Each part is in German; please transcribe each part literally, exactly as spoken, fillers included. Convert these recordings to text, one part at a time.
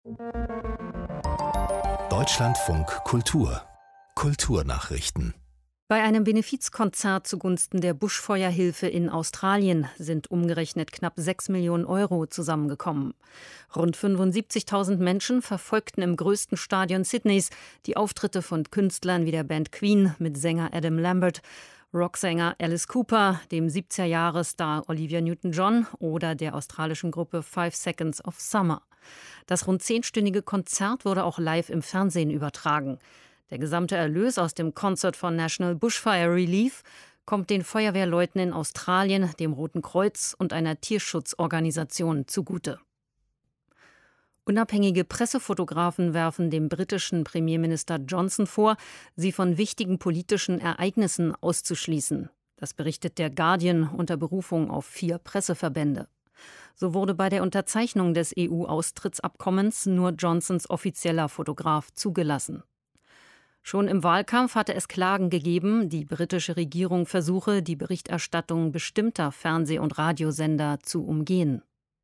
Deutschlandfunk Kultur Kulturnachrichten. Bei einem Benefizkonzert zugunsten der Buschfeuerhilfe in Australien sind umgerechnet knapp sechs Millionen Euro zusammengekommen. Rund fünfundsiebzigtausend Menschen verfolgten im größten Stadion Sydneys die Auftritte von Künstlern wie der Band Queen mit Sänger Adam Lambert, Rocksänger Alice Cooper, dem siebziger-Jahre-Star Olivia Newton-John oder der australischen Gruppe Five Seconds of Summer. Das rund zehnstündige Konzert wurde auch live im Fernsehen übertragen. Der gesamte Erlös aus dem Concert for National Bushfire Relief kommt den Feuerwehrleuten in Australien, dem Roten Kreuz und einer Tierschutzorganisation zugute. Unabhängige Pressefotografen werfen dem britischen Premierminister Johnson vor, sie von wichtigen politischen Ereignissen auszuschließen. Das berichtet der Guardian unter Berufung auf vier Presseverbände. So wurde bei der Unterzeichnung des E U-Austrittsabkommens nur Johnsons offizieller Fotograf zugelassen. Schon im Wahlkampf hatte es Klagen gegeben, die britische Regierung versuche, die Berichterstattung bestimmter Fernseh- und Radiosender zu umgehen.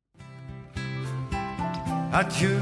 Adieu,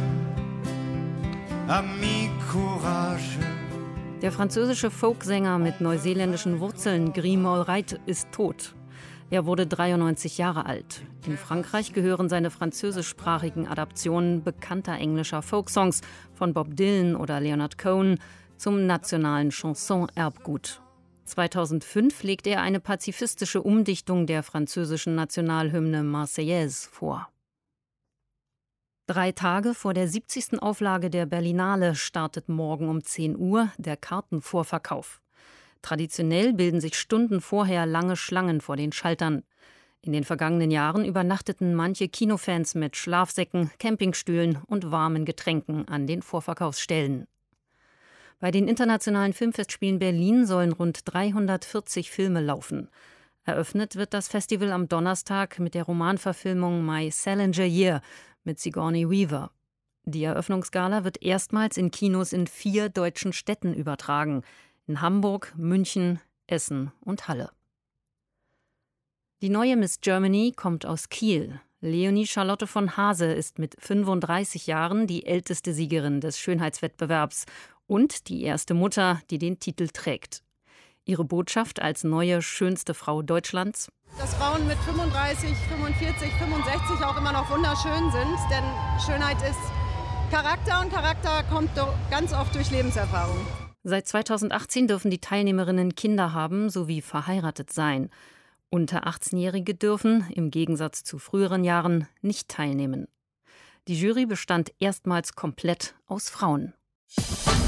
ami courage. Der französische Folksänger mit neuseeländischen Wurzeln Grimald Wright ist tot. Er wurde dreiundneunzig Jahre alt. In Frankreich gehören seine französischsprachigen Adaptionen bekannter englischer Folksongs von Bob Dylan oder Leonard Cohen zum nationalen Chanson-Erbgut. zweitausendfünf legte er eine pazifistische Umdichtung der französischen Nationalhymne Marseillaise vor. Drei Tage vor der siebzigsten Auflage der Berlinale startet morgen um zehn Uhr der Kartenvorverkauf. Traditionell bilden sich Stunden vorher lange Schlangen vor den Schaltern. In den vergangenen Jahren übernachteten manche Kinofans mit Schlafsäcken, Campingstühlen und warmen Getränken an den Vorverkaufsstellen. Bei den internationalen Filmfestspielen Berlin sollen rund dreihundertvierzig Filme laufen. Eröffnet wird das Festival am Donnerstag mit der Romanverfilmung My Salinger Year mit Sigourney Weaver. Die Eröffnungsgala wird erstmals in Kinos in vier deutschen Städten übertragen: in Hamburg, München, Essen und Halle. Die neue Miss Germany kommt aus Kiel. Leonie Charlotte von Hase ist mit fünfunddreißig Jahren die älteste Siegerin des Schönheitswettbewerbs und die erste Mutter, die den Titel trägt. Ihre Botschaft als neue schönste Frau Deutschlands: Dass Frauen mit fünfunddreißig, fünfundvierzig, fünfundsechzig auch immer noch wunderschön sind, denn Schönheit ist Charakter und Charakter kommt ganz oft durch Lebenserfahrung. Seit zweitausendachtzehn dürfen die Teilnehmerinnen Kinder haben sowie verheiratet sein. Unter achtzehnjährige dürfen, im Gegensatz zu früheren Jahren, nicht teilnehmen. Die Jury bestand erstmals komplett aus Frauen.